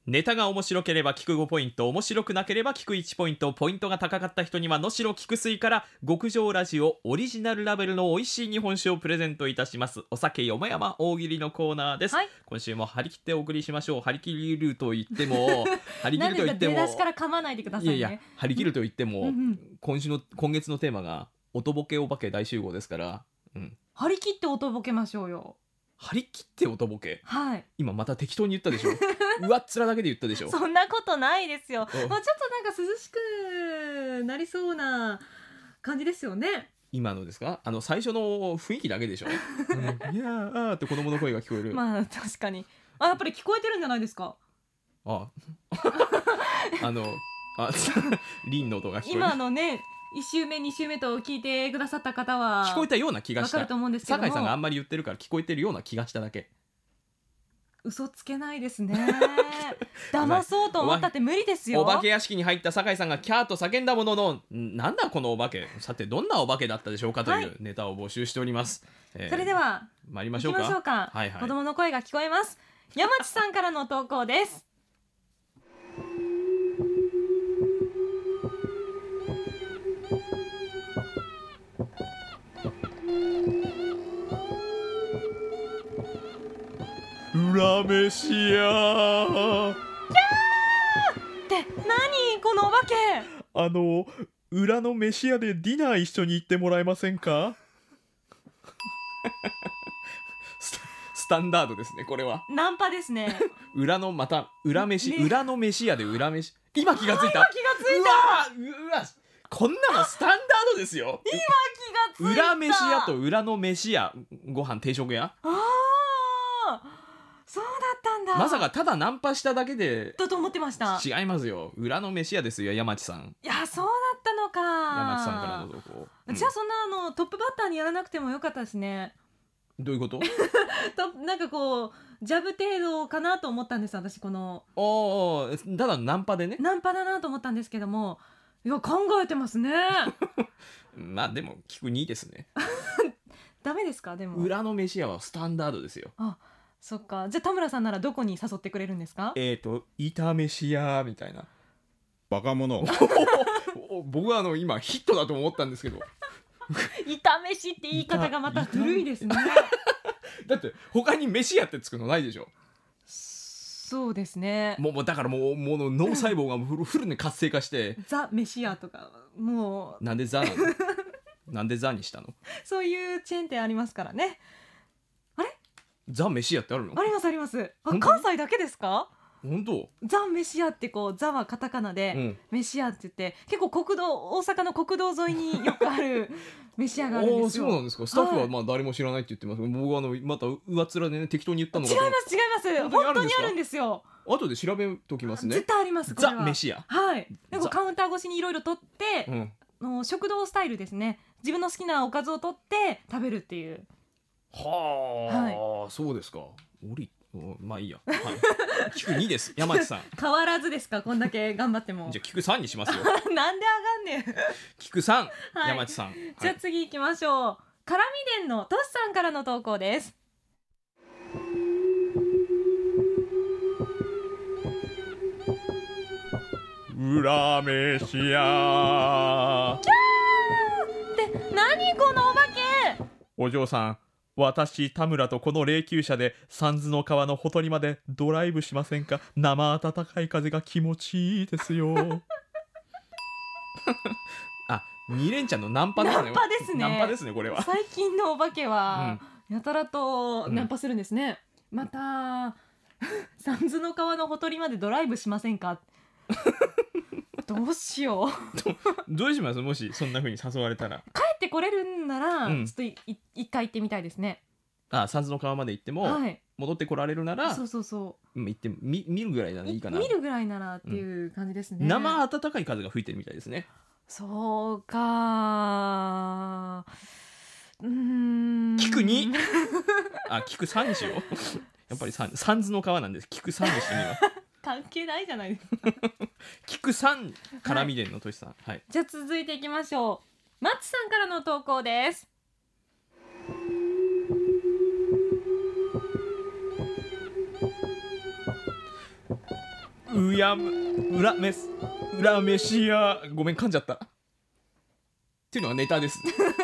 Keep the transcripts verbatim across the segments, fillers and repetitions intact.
ネタが面白ければ聞くごポイント、面白くなければ聞くいちポイント、ポイントが高かった人には能代菊水から極上ラジオオリジナルラベルの美味しい日本酒をプレゼントいたします。お酒よもやま大喜利のコーナーです、 はい、 今週も張り切ってお送りしましょう。張り切ると言っても張り切ると言っても出だしから噛まないでくださいね。 いやいや張り切ると言っても、 うんうん、 今週の今月のテーマが音ボケお化け大集合ですから、うん、 張り切って音ボケましょうよ。 張り切って音ボケ、 はい、 今また適当に言ったでしょ上っ面だけで言ったでしょそんなことないですよ。 おまあ、ちょっとなんか涼しくなりそうな感じですよね。 今のですか？あの最初の雰囲気だけでしょ、うん、いやーあーって子供の声が聞こえる。 まあ確かに、あ、やっぱり聞こえてるんじゃないですか。 ああのあリンの音が聞こえる。 今のねいち週目に週目と聞いてくださった方は聞こえたような気がした。 わかると思うんですけども、 酒井さんがあんまり言ってるから聞こえてるような気がしただけ。 嘘つけないですね騙そうと思ったって無理ですよ。 お化け屋敷に入った酒井さんがキャーと叫んだものの、なんだこのお化け、さてどんなお化けだったでしょうかというネタを募集しております、はい、えー、 それでは参りましょうか。 行きましょうか、 はいはい、 子供の声が聞こえます。山地さんからの投稿です裏飯屋って何このお化け。 あの裏の飯屋でディナー一緒に行ってもらえませんかス, スタンダードですねこれは。 ナンパですね裏のまた裏飯、 ね、 裏の飯屋で裏飯。今気がついた。 今気がついた。 うわうわこんなのスタンダードですよ。 今気がついた。 裏飯屋と裏の飯屋、ご飯定食屋。 ああそうだったんだ。 まさかただナンパしただけでだと思ってました。 違いますよ。裏の飯屋ですよ山地さん。 いやそうだったのか。 山地さんからの投稿、うん、 じゃあそんなあのトップバッターにやらなくてもよかったですね。 どういうこととなんかこうジャブ程度かなと思ったんです。私このおーただナンパでね。 ナンパだなと思ったんですけども、いや考えてますねまあでも聞くにですねダメですか。でも裏の飯屋はスタンダードですよ。 あそっか。じゃあ田村さんならどこに誘ってくれるんですか。 えーと炒飯屋みたいな。 バカ者僕はあの今ヒットだと思ったんですけど炒飯って言い方がまた古いですねだって他に飯屋ってつくのないでしょ。 そうですね。 もうもうだからもうもう脳細胞がフルフルに活性化してザ・飯屋とかもうなんでザなのなんでザにしたの。 そういうチェーン店ありますからね。あれザ飯屋ってあるの。 ありますあります。あ本当関西だけですか。 本当。 ザ・飯屋ってこうザはカタカナで、 うん、 飯屋って言って結構国道大阪の国道沿いによくある飯屋があるんですよ。 あそうなんですか。スタッフはまあ誰も知らないって言ってます、はい、僕はあのまた上っ面でね適当に言ったのか違いと。 ます違います本当にあるんですよ。 後で調べときますね。 絶対ありますこれは。 ザ飯屋。 はいでもカウンター越しにいろいろ取って、 うん、 の食堂スタイルですね。自分の好きなおかずを取って食べるっていう。 はあ、はい、そうですか。おりまあいいや、はい、聞くにです山地さん変わらずですか。こんだけ頑張ってもじゃあ聞くさんにしますよなんであがんねん聞くさん、 はい、 山地さん、はい、 じゃあ次行きましょう。辛み伝のトシさんからの投稿です。 裏飯屋って何このお化け。 お嬢さん、私田村とこの霊柩車で三途の川のほとりまでドライブしませんか。生暖かい風が気持ちいいですよあ、二連ちゃんのナンパですね。 ナンパですね。 ナンパですねこれは。 最近のお化けは、うん、やたらとナンパするんですね、うん、また三途の川のほとりまでドライブしませんかどうしようど, どうしますもしそんな風に誘われたら。 帰ってこれるんなら、うん、ちょっといい一回行ってみたいですね。 あ、三途の川まで行っても、はい、戻ってこられるならそうそうそう行ってみ見るぐらいならいいかな。 見るぐらいならっていう感じですね、 うん、生暖かい風が吹いてるみたいですね。 そうかうーん聞くにあ、聞くさんにしようやっぱり三途の川なんです。聞くさんにしてみよう関係ないじゃないですか聞くさん絡みでのとしさん、はいはい、 じゃあ続いていきましょう。マッチさんからの投稿です。 うやむ裏メス裏メシア、ごめん噛んじゃったっていうのがネタです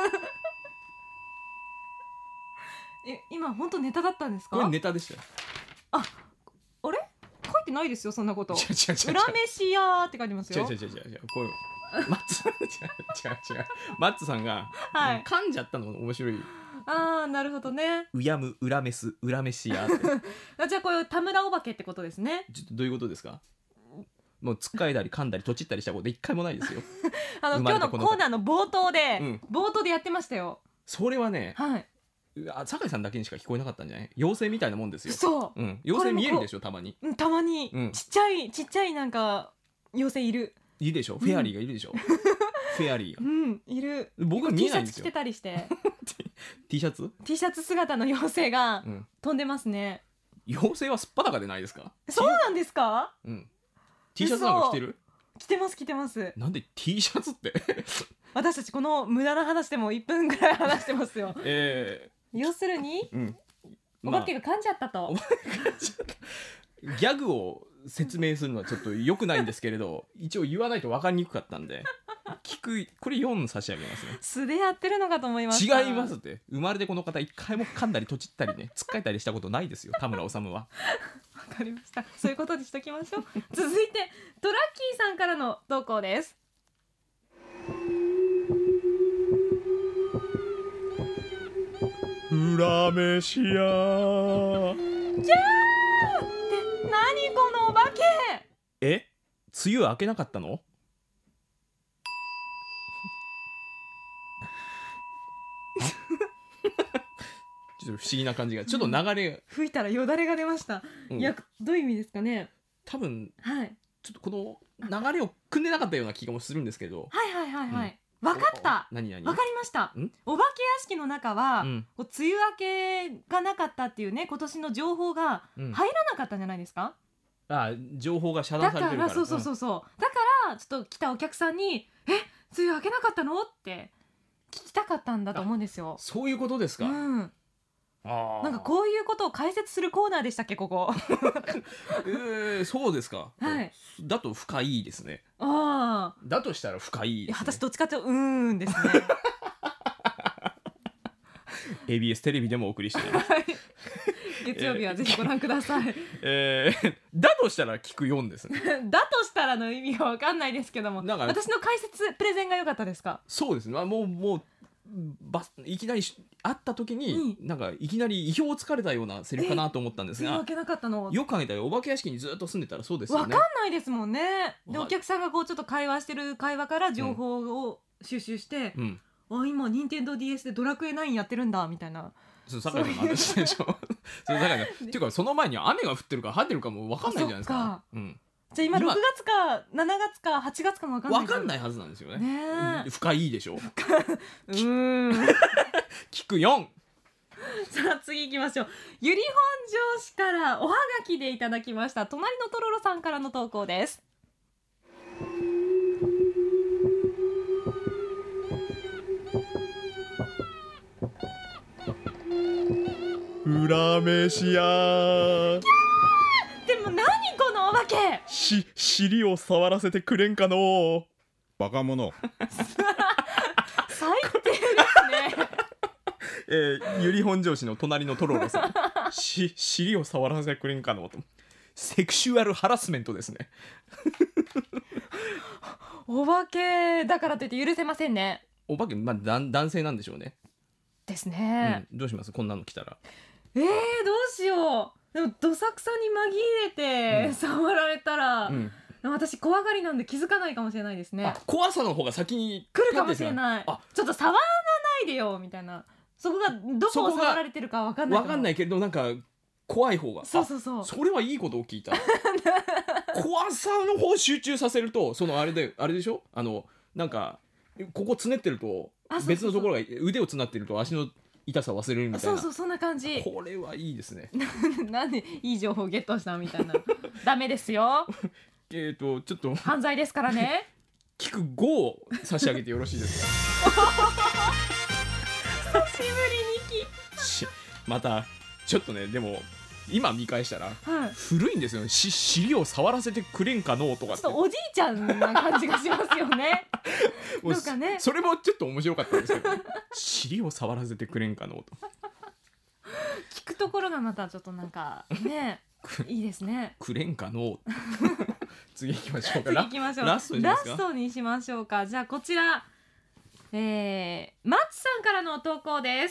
え今本当ネタだったんですか？ これネタでしたよ。 あれ書いてないですよそんなこと。 違う違う違う違う裏飯屋って書いてますよ。 違う違う違う違う違うこれマッツ違う違う違うマッツさんが、 はい噛んじゃったのが面白い。 あーなるほどね。 うやむ裏メス裏メシアってあじゃあこれ田村お化けってことですね。 ちょっとどういうことですか？もうつっかえたり噛んだりとちったりしたこと一回もないですよ。 あの生まれてこの今日のコーナーの冒頭で、 うん冒頭でやってましたよ。 それはね、 はい。 あ酒井さんだけにしか聞こえなかったんじゃない？妖精みたいなもんですよ。 そうん、妖精見えるでしょたまに。 う。うんたまに、 うんちっちゃいちっちゃいなんか妖精いる。 いるでしょ、フェアリーがいるでしょフェアリーうがんいる。 僕は見えないん T ですよ。 シャツ着てたりして T シャツ、 T シャツ姿の妖精がうん、 飛んでますね。 妖精はすっぱだかでないですか？ そうなんですか？ うん、T シャツなんか着てる？ 着てます着てます。 なんで T シャツって私たちこの無駄な話でもいっぷんぐらい話してますよえ要するにー、うんお化けが噛んじゃったと、 まあ、ギャグを説明するのはちょっと良くないんですけれど一応言わないと分かりにくかったんで聞くこれよん差し上げますね。 素でやってるのかと思いました。 違いますって。生まれてこの方一回も噛んだりとちったりねつっかえたりしたことないですよ田村治は。 わかりました。そういうことにしときましょう続いてトラッキーさんからの投稿です。 裏飯屋じゃーって何このお化け。 え梅雨明けなかったの？ちょっと不思議な感じがちょっと流れが、 吹いたらよだれが出ました、 うん、 いやどういう意味ですかね。 多分はいちょっとこの流れを組んでなかったような気がもするんですけど。 はいはいはいはい、わかった。 何何わかりました。 んお化け屋敷の中は、 うん、 こう梅雨明けがなかったっていうね今年の情報がうん、 入らなかったんじゃないですか、 あ情報が遮だか断されてるかららそうそうそうそう、だからちょっと来たお客さんにえ梅雨明けなかったのって聞きたかったんだと思うんですよ。 そういうことですか、 うん、 あなんかこういうことを解説するコーナーでしたっけここえー、そうですか、 はいだと深いですね。 ああだとしたら深いいですね。 や私どっちかっていうとうーんですねエービーエス テレビでもお送りしています月曜日はぜひご覧ください、 えー、だとしたら聞くよんですね。 だとしたらの意味が分かんないですけども、 なんか私の解説プレゼンが良かったですか？ そうですね、まあ、もうもうばいきなり会った時に、 うなんかいきなり意表をつかれたようなセリフかなと思ったんですが、 梅雨明けなかったのよく考えたらお化け屋敷にずっと住んでたらそうですよね。 分かんないですもんね。でわお客さんがこうちょっと会話してる会話から情報を収集して、 うん、 あ今任天堂 ディーエス でドラクエナインやってるんだみたいな。 そう酒井さんの話でしょそれだからっていうかその前に雨が降ってるか晴れてるかも分かんないじゃないですか。 あそっかうん、 じゃあ今今ろくがつかしちがつかはちがつかも分かんない分かんないはずなんですよね。 ねえ深いでしょうーん聞くよん。 さあ次行きましょう。ゆり本上司からおはがきでいただきました隣のとろろさんからの投稿です。 裏飯屋でも何このお化けし尻を触らせてくれんかのバカ者最低ですねえー、ゆり本上司の隣のトロロさんし尻を触らせてくれんかのとセクシュアルハラスメントですねお化けだからといって許せませんね。 お化け、まあ、だ男性なんでしょうね、 ですね、 うん、どうしますこんなの来たら。 えー、どうしよう。でもどさくさに紛れて、 うん触られたら、 うん、 私怖がりなんで気づかないかもしれないですね。 あ怖さの方が先に来るかもしれない。 あちょっと触らないでよみたいな。そこがどこを触られてるか分かんない分かんないいけどなんか怖い方がそうそうそう。 それはいいことを聞いた怖さの方集中させるとそのあれであれでしょあのなんかここつねってるとあそうそうそう別のところが腕をつなってると足の痛さ忘れるみたいな。 そうそうそんな感じ。 これはいいですねなんでいい情報ゲットしたみたいなダメですよえっとちょっと犯罪ですからね聞くごを差し上げてよろしいですか久しぶりに聞いしまたちょっとねでも今見返したらはい、 古いんですよね。し尻を触らせてくれんかのとかってちょっとおじいちゃんな感じがしますよねもうなんかねそれもちょっと面白かったんですけど尻を触らせてくれんかのと聞くところがまたちょっとなんかねいいですね。 くれんかの次行きましょうか。 次行きましょう。 ラストにしますか。 ラストにしましょうか。じゃあこちら、えー、マッツさんからの投稿です。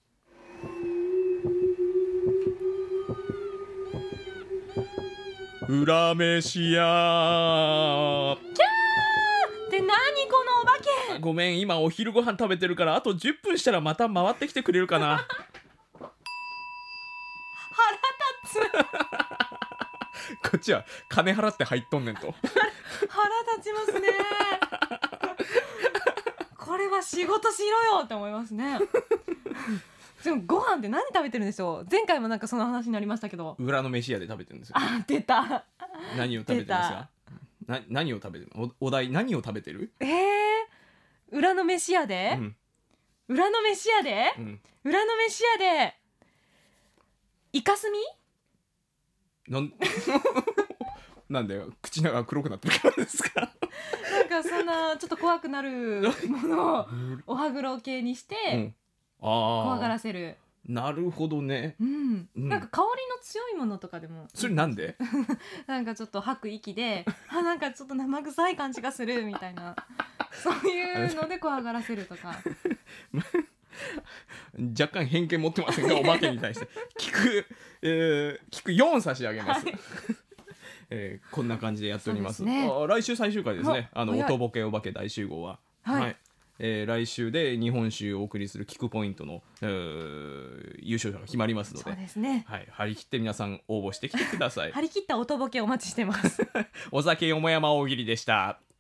裏飯屋で、何このお化け。 ごめん今お昼ご飯食べてるからあとじゅっぷんしたらまた回ってきてくれるかな腹立つこっちは金払って入っとんねんと腹立ちますねこれは仕事しろよって思いますねでもご飯って何食べてるんでしょう。前回もなんかその話になりましたけど、 裏の飯屋で食べてるんですよ。 あ、出た。 何を食べてますか。な何を食べてるの。お、お題何を食べてる。 えー、裏の飯屋で、 うん、 裏の飯屋で、 うん、 裏の飯屋でイカスミなんなんで口の中黒くなってるからですかなんかそんなちょっと怖くなるものをお歯黒系にして、うん、あ怖がらせる。 なるほどね、 うんうん、なんか香りの強いものとかでもそれなんでなんかちょっと吐く息であなんかちょっと生臭い感じがするみたいなそういうので怖がらせるとか若干偏見持ってませんかお化けに対して聞く、えー、聞くよん差し上げます、はいえー、こんな感じでやっております。 ね、 あ来週最終回ですね。あの音ボケお化け大集合は、はい、はいえー、来週で日本酒をお送りする聞くポイントの、えー、優勝者が決まりますので、 そうですね、 はい、張り切って皆さん応募してきてください張り切った音ボケお待ちしてますお酒よもやま大喜利でした。